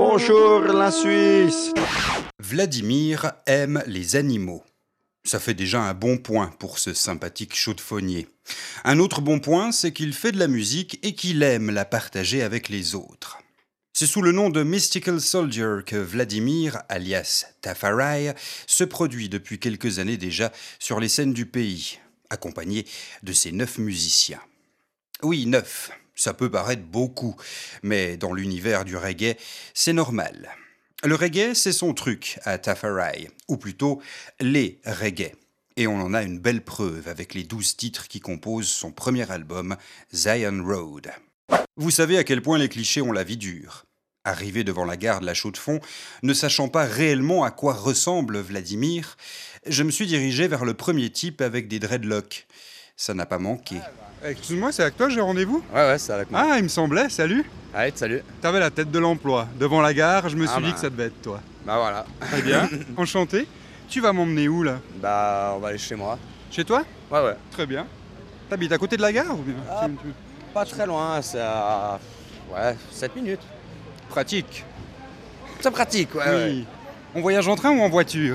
Bonjour la Suisse. Vladimir aime les animaux. Ça fait déjà un bon point pour ce sympathique chaudefonnier. Un autre bon point, c'est qu'il fait de la musique et qu'il aime la partager avec les autres. C'est sous le nom de Mystical Soldier que Vladimir, alias Tafarai, se produit depuis quelques années déjà sur les scènes du pays, accompagné de ses 9 musiciens. Oui, 9, ça peut paraître beaucoup, mais dans l'univers du reggae, c'est normal. Le reggae, c'est son truc à Tafarai, ou plutôt les reggae. Et on en a une belle preuve avec les 12 titres qui composent son premier album, Zion Road. Vous savez à quel point les clichés ont la vie dure. Arrivé devant la gare de la Chaux-de-Fonds, ne sachant pas réellement à quoi ressemble Vladimir, je me suis dirigé vers le premier type avec des dreadlocks. Ça n'a pas manqué. Excuse-moi, c'est avec toi que j'ai rendez-vous ? Ouais, c'est avec moi. Ah, il me semblait, salut. Allez, salut. T'avais la tête de l'emploi. Devant la gare, je me suis dit que ça devait être toi. Bah voilà. Très bien, enchanté. Tu vas m'emmener où, là ? Bah, on va aller chez moi. Chez toi ? Ouais. Très bien. T'habites à côté de la gare ou bien ? Pas très loin, c'est à... 7 minutes. Pratique. C'est pratique, Oui. ouais. On voyage en train ou en voiture ?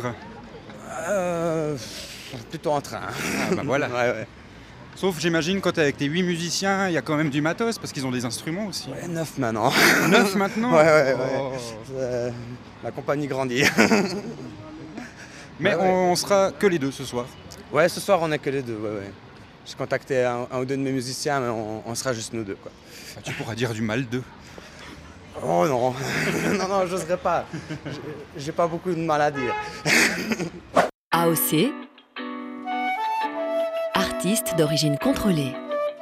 Plutôt en train. Ah, bah voilà. Ouais. Sauf, j'imagine, quand t'es avec tes 8 musiciens, il y a quand même du matos, parce qu'ils ont des instruments aussi. Ouais, 9 maintenant. 9 maintenant ? Ouais. Oh. La compagnie grandit. Mais Ouais. on sera que les deux ce soir. Ouais, ce soir, on est que les deux, ouais. J'ai contacté un ou deux de mes musiciens, mais on sera juste nous deux, quoi. Tu pourras dire du mal d'eux. Oh non, non, j'oserais pas. J'ai pas beaucoup de mal à dire. AOC, artiste d'origine contrôlée.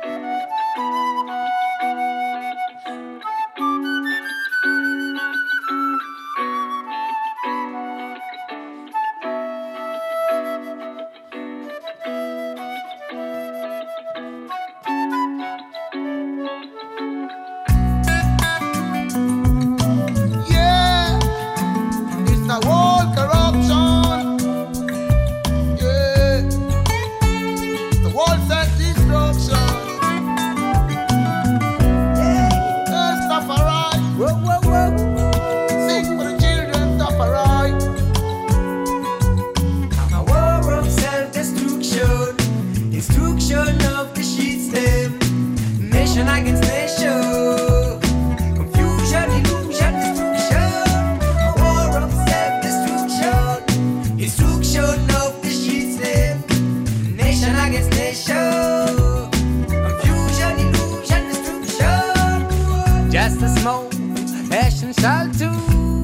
Just a small essential to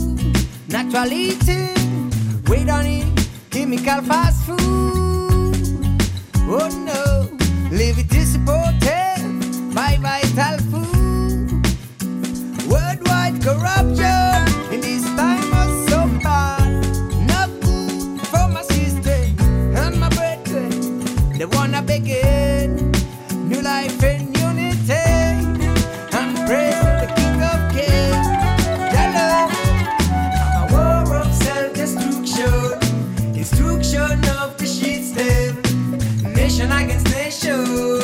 naturality. We don't need chemical fast food. Oh no, live it is supported by vital food. Worldwide corruption in this time of so bad. Not good for my sister and my brethren. They wanna begin new life in unity. And praise to the King of Kings. Hello. A war of self-destruction, destruction of the shit stem. Nation against nation,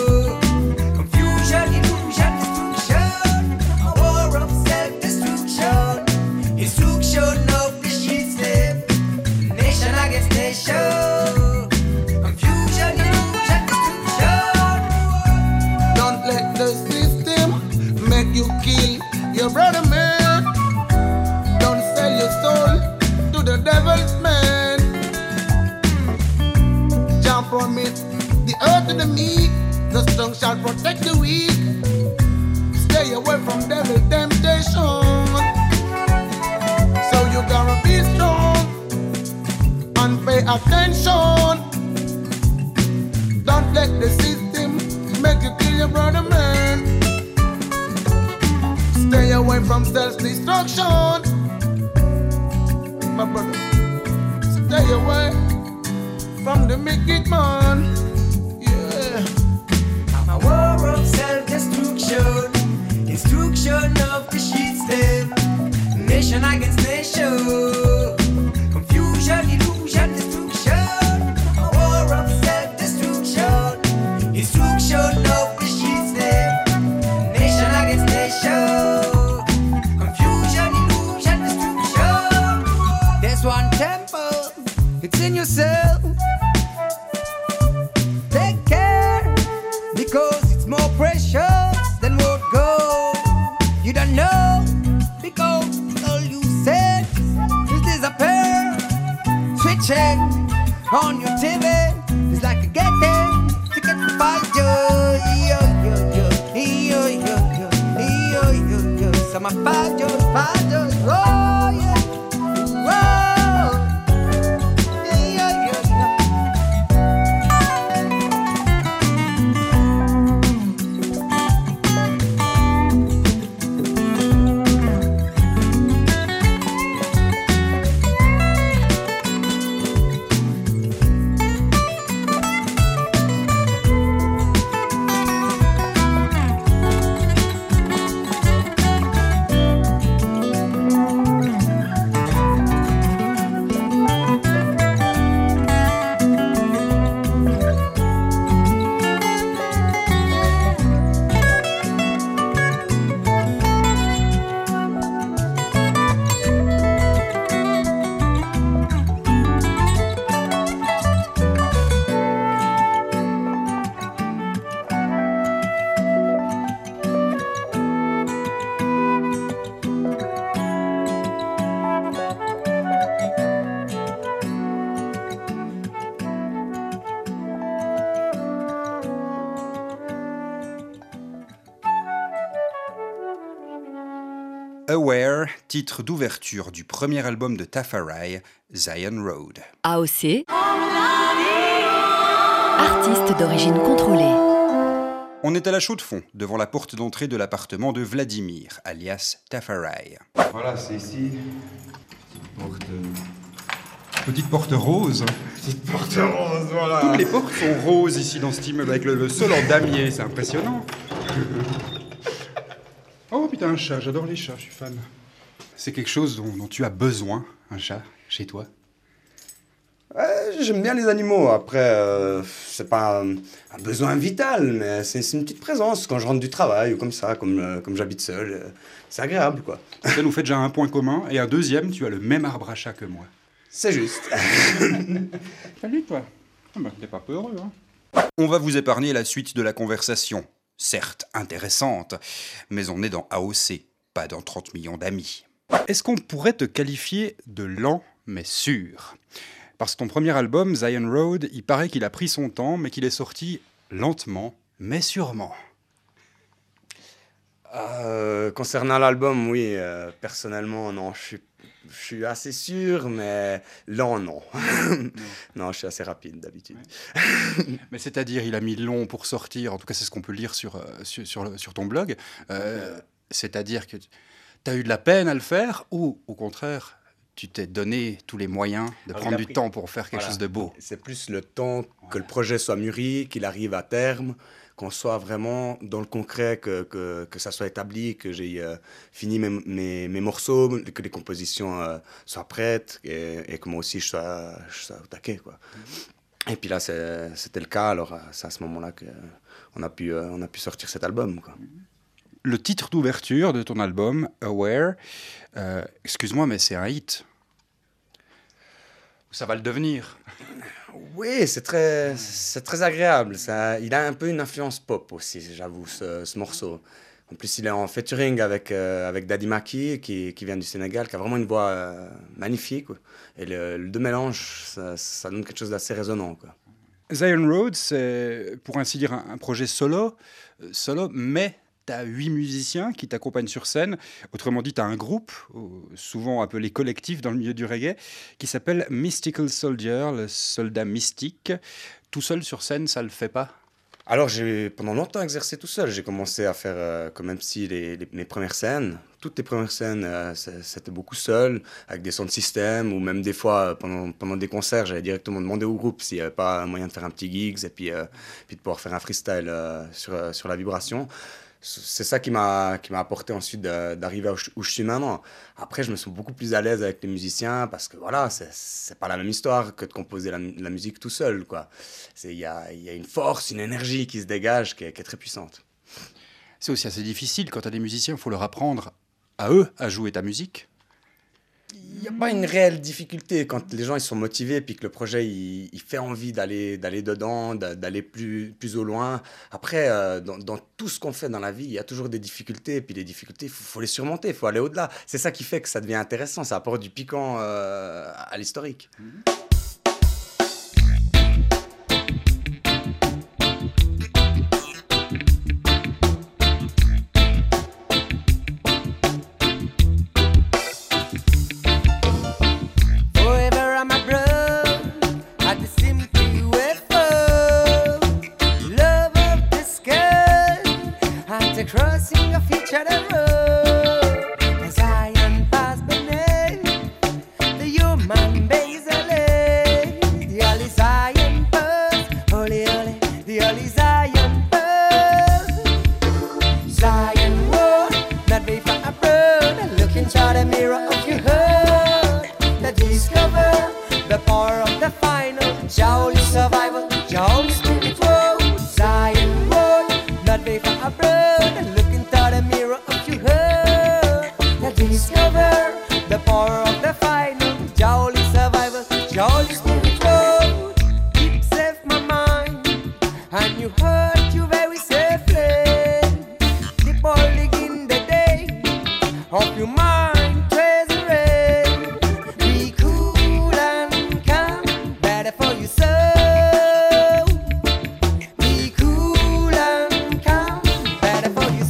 confusion, illusion, destruction. A war of self-destruction, destruction of the shit stem. Nation against nation, confusion, illusion, destruction. Don't let the system make you kill your brother, man. Don't sell your soul to the devil's man. Jah promise the earth to the meek, the strong shall protect the weak. Stay away from devil temptation. So you gotta be strong and pay attention. Don't let the system make you kill your brother, man. Stay away from self-destruction, my brother. Stay away from the wicked man. Yeah. A war of self-destruction, destruction of the shit stem. Nation against nation, confusion, illusion, destruction. A war of self-destruction, destruction of the shit stem. Nation against nation, confusion, illusion, destruction. some fallos, oh yeah, oh, yeah, yeah. Aware, titre d'ouverture du premier album de Tafari, Zion Road. AOC, artiste d'origine contrôlée. On est à la Chaux-de-Fonds, devant la porte d'entrée de l'appartement de Vladimir, alias Tafari. Voilà, c'est ici. Petite porte rose. Petite porte rose, voilà. Toutes les portes sont roses ici dans cet immeuble, avec le sol en damier, c'est impressionnant. Oh putain, un chat, j'adore les chats, je suis fan. C'est quelque chose dont tu as besoin, un chat, chez toi? J'aime bien les animaux. Après, c'est pas un besoin vital, mais c'est une petite présence quand je rentre du travail ou comme ça, comme j'habite seul. C'est agréable, quoi. Ça nous fait déjà un point commun, et un deuxième, tu as le même arbre à chat que moi. C'est juste. Salut toi. Ah bah, t'es pas peureux, hein. On va vous épargner la suite de la conversation. Certes intéressante, mais on est dans AOC, pas dans 30 millions d'amis. Est-ce qu'on pourrait te qualifier de lent, mais sûr? Parce que ton premier album, Zion Road, il paraît qu'il a pris son temps, mais qu'il est sorti lentement, mais sûrement. Concernant l'album, oui, personnellement, non, je suis assez sûr, mais lent, non. Non, je suis assez rapide d'habitude. Ouais. Mais c'est-à-dire, il a mis long pour sortir, en tout cas c'est ce qu'on peut lire sur ton blog, c'est-à-dire que tu as eu de la peine à le faire, ou au contraire, tu t'es donné tous les moyens de prendre du temps pour faire quelque chose de beau? C'est plus le temps que le projet soit mûri, qu'il arrive à terme, qu'on soit vraiment dans le concret, que ça soit établi, que j'ai fini mes morceaux, que les compositions soient prêtes et que moi aussi je sois au taquet, quoi. Et puis là, c'était le cas, alors c'est à ce moment-là qu'on a pu sortir cet album, quoi. Le titre d'ouverture de ton album, Aware, excuse-moi, mais c'est un hit. Ça va le devenir. Oui, c'est très agréable. Ça, il a un peu une influence pop aussi, j'avoue, ce morceau. En plus, il est en featuring avec Daddy Maki, qui vient du Sénégal, qui a vraiment une voix magnifique, quoi. Et le deux mélanges, ça donne quelque chose d'assez résonnant, quoi. Zion Road, c'est pour ainsi dire un projet solo, mais tu as 8 musiciens qui t'accompagnent sur scène. Autrement dit, tu as un groupe, souvent appelé collectif dans le milieu du reggae, qui s'appelle Mystical Soldier, le soldat mystique. Tout seul sur scène, ça le fait pas? Alors, j'ai pendant longtemps exercé tout seul. J'ai commencé à faire comme MC mes premières scènes. Toutes les premières scènes, c'était beaucoup seul, avec des sound systems, ou même des fois, pendant des concerts, j'allais directement demander au groupe s'il n'y avait pas moyen de faire un petit gigs et puis de pouvoir faire un freestyle sur la vibration. C'est ça qui m'a apporté ensuite d'arriver où je suis maintenant. Après, je me sens beaucoup plus à l'aise avec les musiciens parce que voilà, c'est pas la même histoire que de composer la musique tout seul, quoi. Il y a une force, une énergie qui se dégage qui est très puissante. C'est aussi assez difficile quand tu as des musiciens, il faut leur apprendre à eux à jouer ta musique. Il n'y a pas une réelle difficulté quand les gens ils sont motivés puis que le projet il fait envie d'aller dedans, d'aller plus au loin. Après, dans tout ce qu'on fait dans la vie, il y a toujours des difficultés. Et puis les difficultés, il faut les surmonter, il faut aller au-delà. C'est ça qui fait que ça devient intéressant, ça apporte du piquant à l'historique. of your mind treasury. Be cool and calm, better for your soul. Be cool and calm, better for your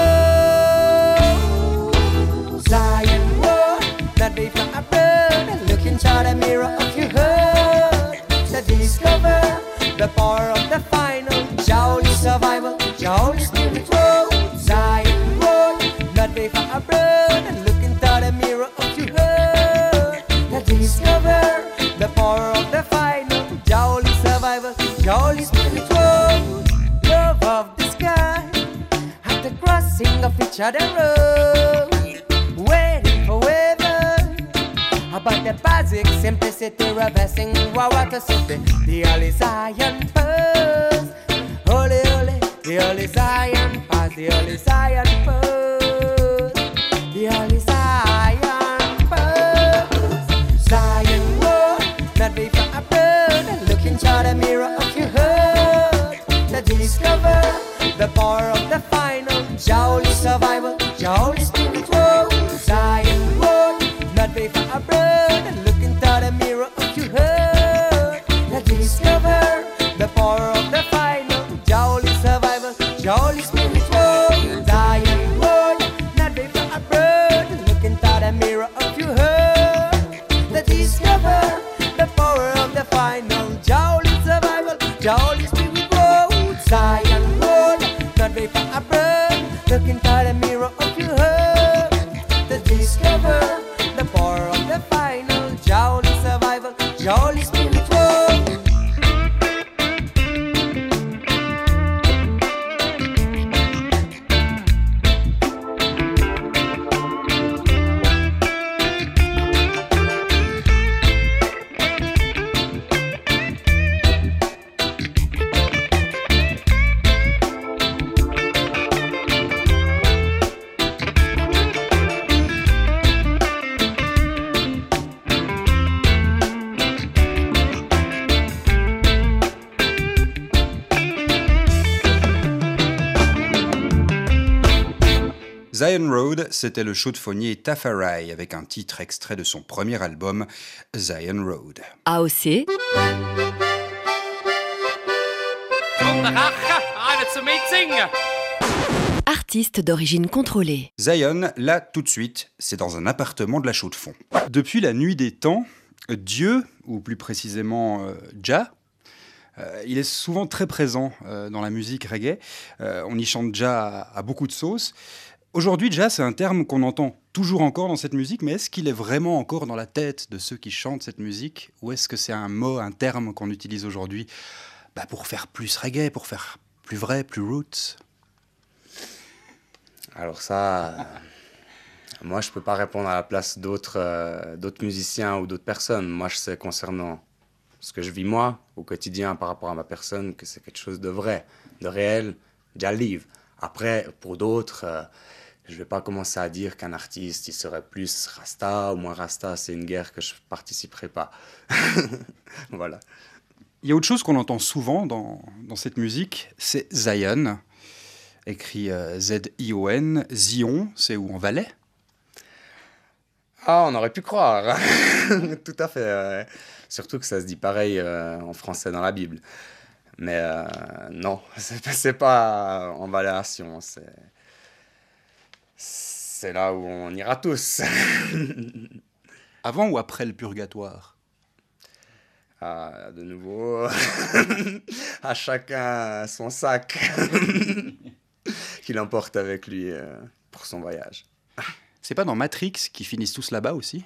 soul. Zion Road, not be from abroad, look into the mirror of your heart to discover the power of the final jolly survival, jolly spirit road. Zion Road, not be from abroad, and look into the mirror of your heart to discover the power of the final jolly survival, jolly spirit road. Love of the sky at the crossing of each other road, waiting for weather. About the basic simplicity, reversing water city, the Holy Zion Pass. Holy, holy, the Holy Zion Pass, the Holy Zion Pass, the Holy Zion Pass. Zion Road, not be from abroad, look into the mirror of your heart to discover the power of the final jolly survival, jolly spirit road. Zion Road, not be from abroad, and look into the mirror of your heart to discover the power of the final jolly survival, jolly spirit road. Zion Road, not be from abroad, and look into the mirror of your heart to discover the power of the final jolly survival, jolly spirit road. Zion Road, not be from abroad, look into the mirror of your heart to discover the power of the final jolly survival, jolly spirit road. Zion Road, c'était le chaudefonnier Tafari avec un titre extrait de son premier album, Zion Road. AOC, artiste d'origine contrôlée. Zion, là, tout de suite, c'est dans un appartement de la Chaux-de-Fonds. Depuis la nuit des temps, Dieu, ou plus précisément Jah, il est souvent très présent dans la musique reggae. On y chante Jah à beaucoup de sauces. Aujourd'hui, Jah, c'est un terme qu'on entend toujours encore dans cette musique, mais est-ce qu'il est vraiment encore dans la tête de ceux qui chantent cette musique, ou est-ce que c'est un mot, un terme qu'on utilise aujourd'hui pour faire plus reggae, pour faire plus vrai, plus roots? Alors ça, moi je peux pas répondre à la place d'autres musiciens ou d'autres personnes. Moi je sais concernant ce que je vis moi au quotidien par rapport à ma personne que c'est quelque chose de vrai, de réel, Jah live. Après pour d'autres, je vais pas commencer à dire qu'un artiste il serait plus Rasta ou moins Rasta. C'est une guerre que je participerai pas. Voilà. Il y a autre chose qu'on entend souvent dans cette musique, c'est Zion, écrit Z-I-O-N. Zion, c'est où, en Valais? Ah, on aurait pu croire. Tout à fait. Surtout que ça se dit pareil en français dans la Bible. Mais non, c'est pas en Valéation. C'est là où on ira tous. Avant ou après le purgatoire? Ah, de nouveau, à chacun son sac qu'il emporte avec lui pour son voyage. C'est pas dans Matrix qu'ils finissent tous là-bas aussi?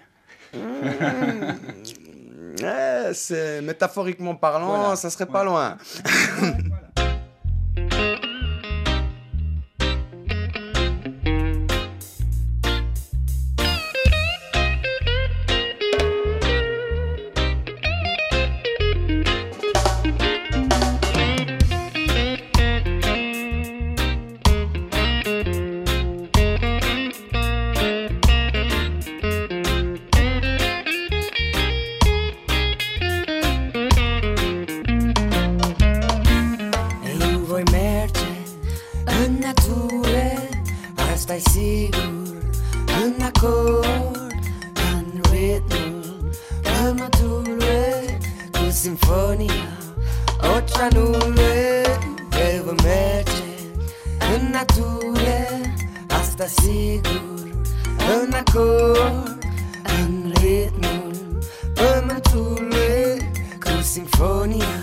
C'est métaphoriquement parlant, voilà. Ça serait pas loin. un akord, un ritmul, pământului cu sinfonia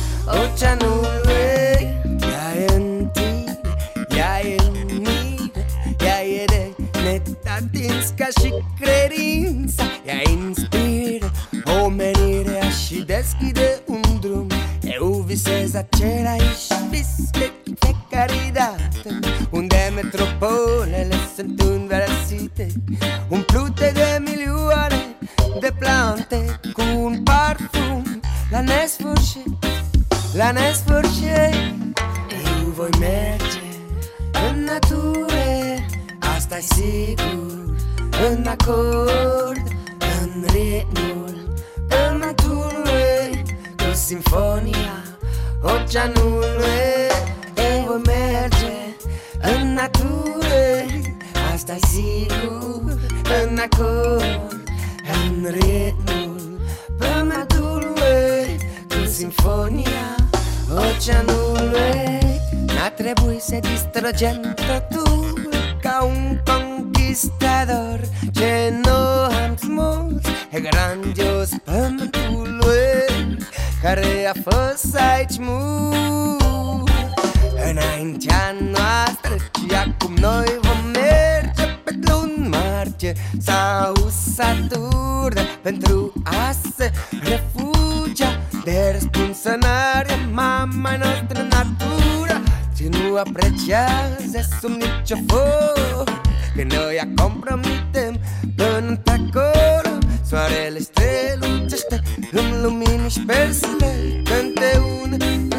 oceanului. Ea e în tine, ea e în mine, ea e de neatins ca și credința. Ea inspiră omenirea și deschide un drum. Eu visez același vis de fiecare dată, unde metropolele sunt învărsite, umplute de milioane de plante, cu un parfum la nesfârșit, la nesfârșit. Eu voi merge în natură, asta-i sigur, în acord, în ritmul pământului, cu sinfonia oceanului. Eu voi merge în natură, asta-i sigur, în acord, în ritmul pământului, cu sinfonia oceanului. N-a trebuit să distrugem totul ca un conquistador ce nu am smuls. E grandios pământului care a fost aici mult înaintea noastră, și acum noi vom merge pe luni Marte sau Saturn pentru a se refugia de răspunsănarea mama noastră natura, ce nu apreciază sub nicio formă că noi a compromitem până acolo. Soarele strălucește în lumini și persile cânte un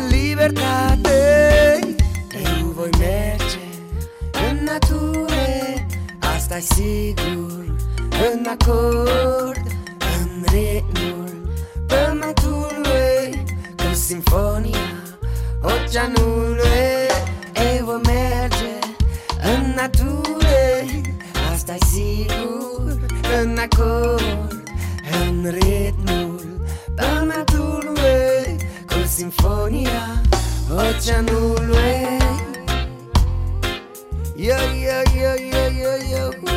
libertate. Eu voi merge în natură, asta-i sigur, în acord, în ritmul pământului, cu sinfonia oceanului. Eu voi merge în natură, asta-i sigur, în acord, în ritmul pământului, cu sinfonia oceanului. Yo, yo, yo, yo, yo, yo.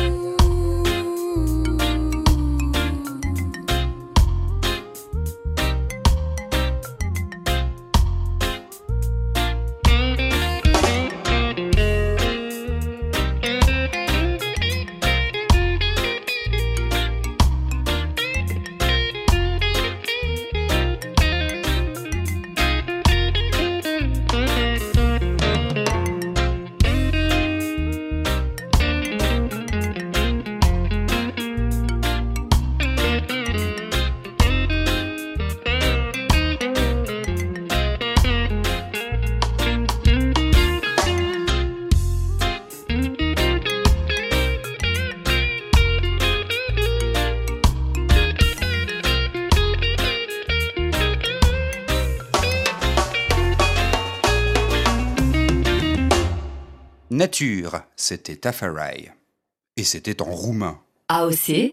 Nature, c'était Tafarai. Et c'était en roumain. AOC.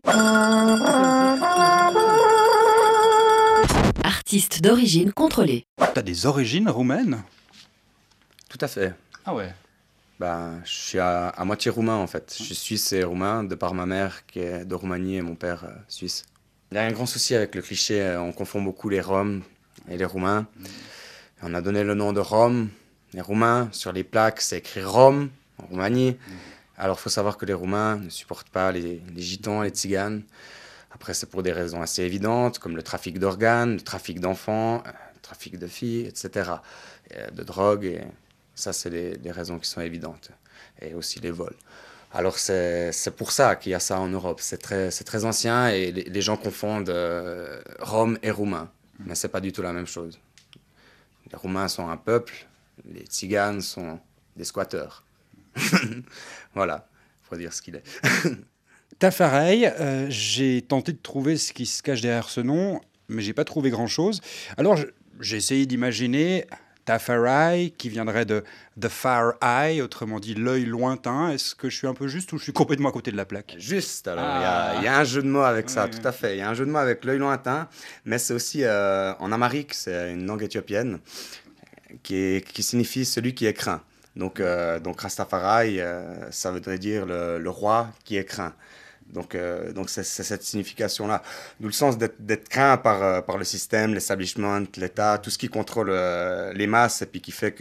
Artiste d'origine contrôlée. T'as des origines roumaines? Tout à fait. Ah ouais. Bah, je suis à moitié roumain en fait. Je suis suisse et roumain de par ma mère qui est de Roumanie et mon père suisse. Il y a un grand souci avec le cliché, on confond beaucoup les Roms et les Roumains. On a donné le nom de Rome. Les Roumains, sur les plaques, c'est écrit Rome, en Roumanie. Alors il faut savoir que les Roumains ne supportent pas les gitans, les tziganes. Après, c'est pour des raisons assez évidentes, comme le trafic d'organes, le trafic d'enfants, le trafic de filles, etc. De drogue, et ça, c'est les raisons qui sont évidentes. Et aussi les vols. Alors c'est pour ça qu'il y a ça en Europe. C'est très ancien et les gens confondent Rome et Roumain. Mais c'est pas du tout la même chose. Les Roumains sont un peuple, les Tziganes sont des squatteurs. Voilà, faut dire ce qu'il est. Tafarai, j'ai tenté de trouver ce qui se cache derrière ce nom, mais j'ai pas trouvé grand-chose. Alors j'ai essayé d'imaginer Tafarai, qui viendrait de The Far Eye, autrement dit l'œil lointain. Est-ce que je suis un peu juste ou je suis complètement à côté de la plaque? Juste, alors il y a un jeu de mots avec ça, tout à fait. Il y a un jeu de mots avec l'œil lointain, mais c'est aussi en amharique, c'est une langue éthiopienne qui signifie celui qui est craint. Donc Rastafari, ça voudrait dire le roi qui est craint. Donc c'est cette signification-là. D'où le sens d'être craint par le système, l'establishment, l'État, tout ce qui contrôle les masses et puis qui fait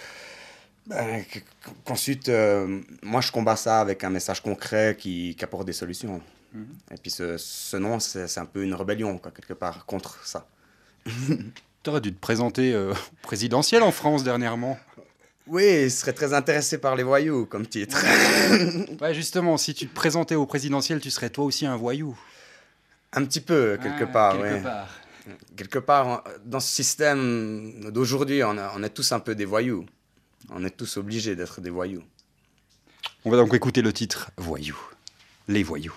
qu'ensuite, moi je combats ça avec un message concret qui apporte des solutions. Et puis ce nom, c'est un peu une rébellion, quoi, quelque part, contre ça. Tu aurais dû te présenter au présidentiel en France dernièrement. Oui, il serait très intéressé par les voyous, comme titre. Ouais, justement, si tu te présentais au présidentiel, tu serais toi aussi un voyou. Un petit peu, quelque part, quelque oui. part. Quelque part, dans ce système d'aujourd'hui, on est tous un peu des voyous. On est tous obligés d'être des voyous. On va donc écouter le titre « Voyous ». Les voyous.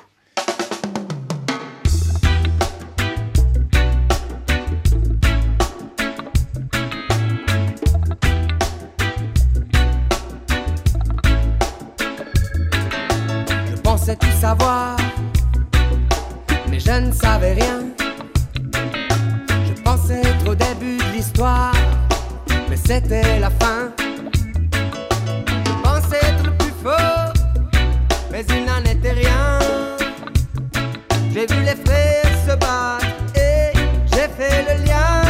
Je pensais tout savoir, mais je ne savais rien. Je pensais être au début de l'histoire, mais c'était la fin. Je pensais être le plus fort, mais il n'en était rien. J'ai vu les frères se battre et j'ai fait le lien.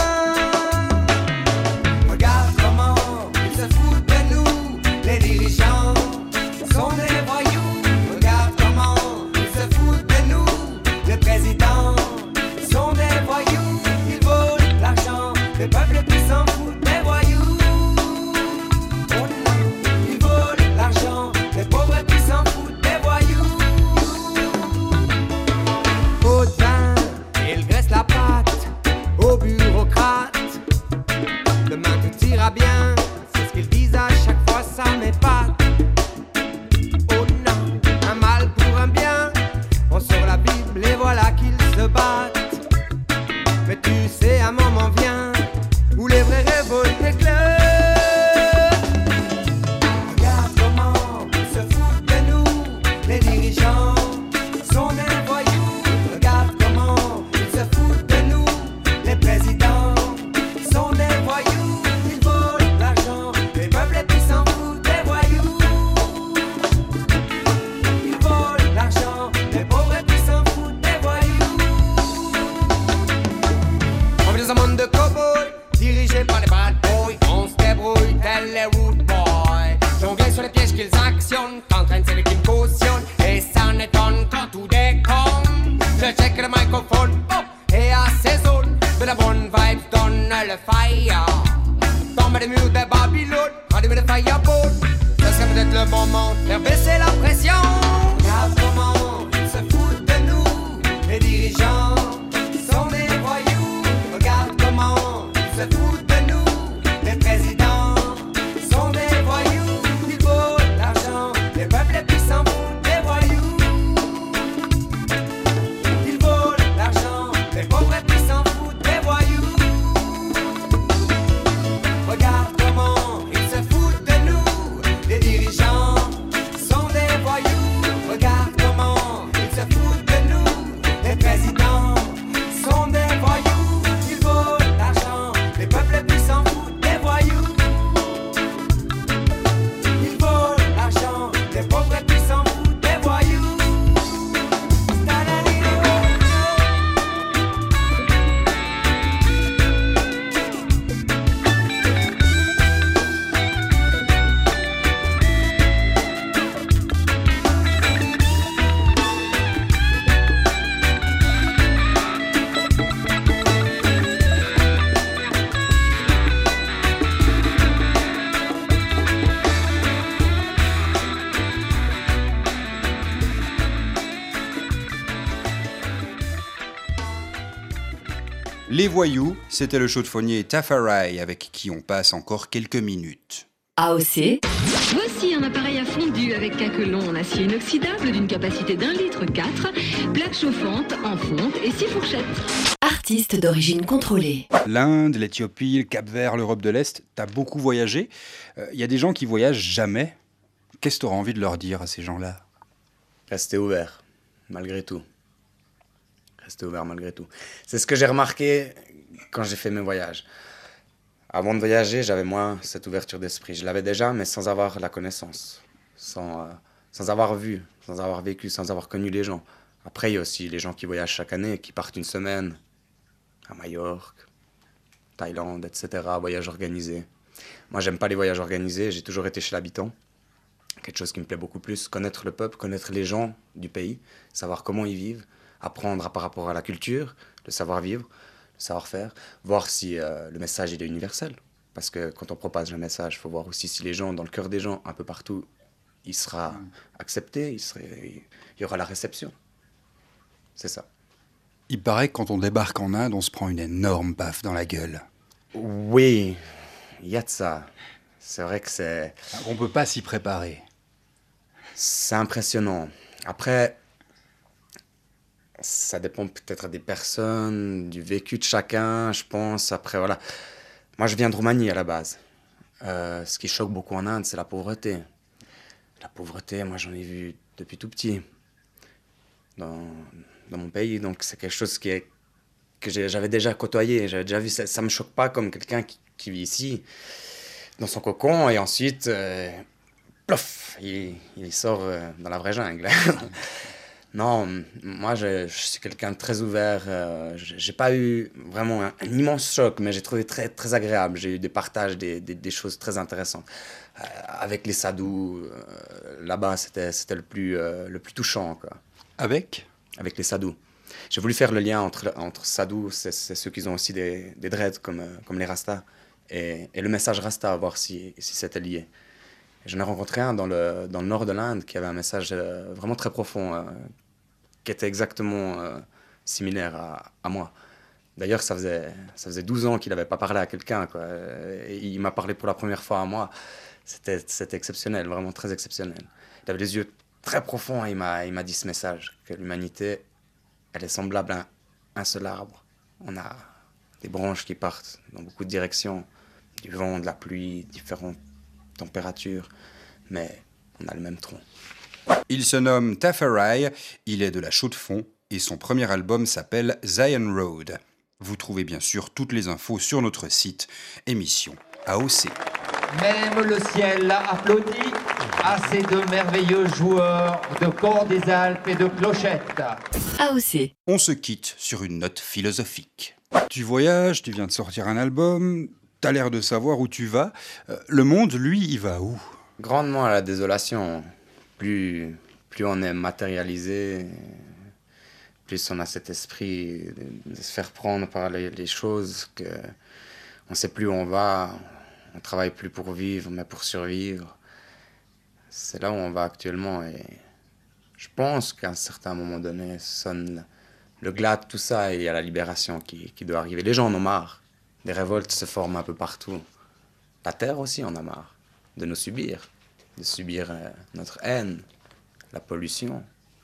Regarde comment ils se foutent de nous, les dirigeants sont des voyous. Regarde comment ils se foutent de nous, les présidents sont des voyous. Ils volent l'argent des peuples qui s'en foutent des voyous. Oh non, ils volent l'argent des pauvres qui s'en foutent des voyous. Au vin, ils graissent la patte aux bureaucrates. Demain tout ira bien, c'est ce qu'ils disent à chaque fois, ça m'épate. Oh non, un mal pour un bien, on sort la Bible et voilà qu'ils se battent. Mais tu sais, un moment vient où les vraies révoltes éclatent. Regarde comment ils se foutent de nous, les dirigeants sont des voyous. Regarde comment ils se foutent de nous, les présidents sont des voyous. Ils volent l'argent des peuples et puis s'en foutent des voyous. Ils volent l'argent des pauvres et puis s'en foutent des voyous. On vit dans un monde de cow-boys, dirigé par les bad boys. On se débrouille tel les rude boys. Jongler sur les pièges qu'ils actionnent, t'entraînes celui qui me cautionne. Et ça n'étonne quand tout déconne. Je check le microphone, hop, et assaisonne. De la bonne vibe, donne le fire. Tombe les murs de Babylone, rallume le fireball. Ce serait peut-être le moment de faire baisser la pression. Regarde comment ils se foutent de nous, les dirigeants sont des voyous. Regarde comment ils se foutent de nous, les présidents sont des voyous. Ils volent l'argent des peuples et puis s'en foutent des voyous. Ils volent l'argent des pauvres et puis s'en foutent des voyous. Regarde comment ils se foutent de nous, les dirigeants sont des voyous. Regarde comment ils se foutent de nous, les présidents sont des voyous. Ils volent l'argent des peuples et puis s'en foutent des voyous. Ils volent l'argent des pauvres et puis s'en foutent des voyous. Les voyous, c'était le chaudefonnier Tafari avec qui on passe encore quelques minutes. AOC, Voici un appareil à fondu avec caquelon en acier inoxydable d'une capacité d'1,4 litre, plaque chauffante en fonte et 6 fourchettes. artiste d'origine contrôlée. L'Inde, l'Éthiopie, le Cap-Vert, l'Europe de l'Est, t'as beaucoup voyagé. Il y a des gens qui voyagent jamais. Qu'est-ce que t'auras envie de leur dire à ces gens-là? Restez ouvert, malgré tout. Restez ouvert malgré tout. C'est ce que j'ai remarqué quand j'ai fait mes voyages. Avant de voyager, j'avais moins cette ouverture d'esprit. Je l'avais déjà, mais sans avoir la connaissance, sans sans avoir vu, sans avoir vécu, sans avoir connu les gens. Après, il y a aussi les gens qui voyagent chaque année, qui partent une semaine à Majorque, Thaïlande, etc., voyages organisés. Moi, j'aime pas les voyages organisés, j'ai toujours été chez l'habitant. Quelque chose qui me plaît beaucoup plus, connaître le peuple, connaître les gens du pays, savoir comment ils vivent, apprendre par rapport à la culture, le savoir-vivre, le savoir-faire, voir si le message il est universel. Parce que quand on propage un message, il faut voir aussi si les gens, dans le cœur des gens, un peu partout, il sera accepté, il y aura la réception. C'est ça. Il paraît que quand on débarque en Inde, on se prend une énorme baffe dans la gueule. Oui, il y a de ça. C'est vrai que On peut pas s'y préparer. c'est impressionnant. Après, ça dépend peut-être des personnes, du vécu de chacun, je pense. Après, voilà. Moi, je viens de Roumanie à la base. Ce qui choque beaucoup en Inde, c'est la pauvreté. La pauvreté, moi, j'en ai vu depuis tout petit dans mon pays. Donc, c'est quelque chose que j'avais déjà côtoyé, j'avais déjà vu. Ça me choque pas comme quelqu'un qui vit ici, dans son cocon, et ensuite, plof, il sort dans la vraie jungle. Non, moi, je suis quelqu'un de très ouvert. J'ai pas eu vraiment un immense choc, mais j'ai trouvé très, très agréable. J'ai eu des partages, des choses très intéressantes. Avec les sadhus, là-bas, c'était le plus touchant, quoi. Avec Avec les sadhus. J'ai voulu faire le lien entre sadhus, c'est ceux qui ont aussi des dreads comme les rastas, et le message rasta, voir si c'était lié. J'en ai rencontré un dans le nord de l'Inde qui avait un message vraiment très profond, qui était exactement similaire à moi. D'ailleurs, ça faisait 12 ans qu'il n'avait pas parlé à quelqu'un, quoi. Et il m'a parlé pour la première fois à moi. C'était exceptionnel, vraiment très exceptionnel. Il avait les yeux très profonds et il m'a dit ce message, que l'humanité, elle est semblable à un seul arbre. On a des branches qui partent dans beaucoup de directions, du vent, de la pluie, différentes températures, mais on a le même tronc. Il se nomme Tafarai, il est de la Chaux-de-Fonds et son premier album s'appelle Zion Road. Vous trouvez bien sûr toutes les infos sur notre site émission AOC. Même le ciel applaudit à ces deux merveilleux joueurs de corps des Alpes et de clochettes. AOC. On se quitte sur une note philosophique. Tu voyages, tu viens de sortir un album, t'as l'air de savoir où tu vas. Le monde, lui, il va où ? Grandement à la désolation. Plus on est matérialisé, plus on a cet esprit de se faire prendre par les choses, qu'on ne sait plus où on va, on ne travaille plus pour vivre, mais pour survivre. C'est là où on va actuellement, et je pense qu'à un certain moment donné, sonne le glas de tout ça, et il y a la libération qui doit arriver. Les gens en ont marre, des révoltes se forment un peu partout. La Terre aussi en a marre de nous subir. De subir notre haine, la pollution.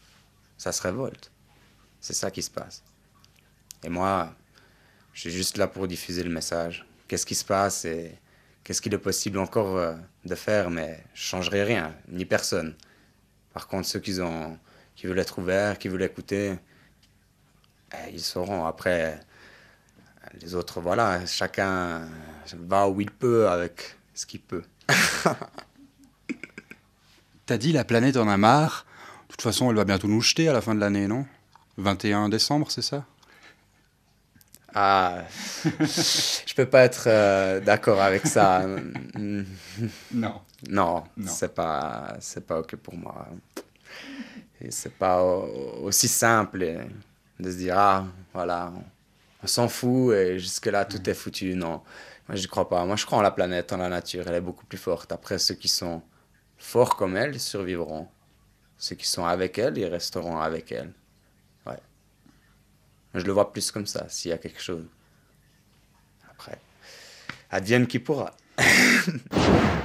Ça se révolte. C'est ça qui se passe. Et moi, je suis juste là pour diffuser le message. Qu'est-ce qui se passe et qu'est-ce qu'il est possible encore de faire, mais je ne changerai rien, ni personne. Par contre, ceux qui veulent être ouverts, qui veulent écouter, ils sauront. Après, les autres, voilà, chacun va où il peut avec ce qu'il peut. T'as dit la planète en a marre. De toute façon, elle va bientôt nous jeter à la fin de l'année, non ? 21 décembre, c'est ça ? Ah, je peux pas être d'accord avec ça. Non. Non, c'est pas ok pour moi. Et c'est pas aussi simple de se dire ah voilà, on s'en fout et jusque là tout est foutu. Non, moi je crois pas. Moi je crois en la planète, en la nature. Elle est beaucoup plus forte. Après ceux qui sont forts comme elle survivront. Ceux qui sont avec elle, ils resteront avec elle. Ouais. Je le vois plus comme ça, s'il y a quelque chose. Après, advienne qui pourra.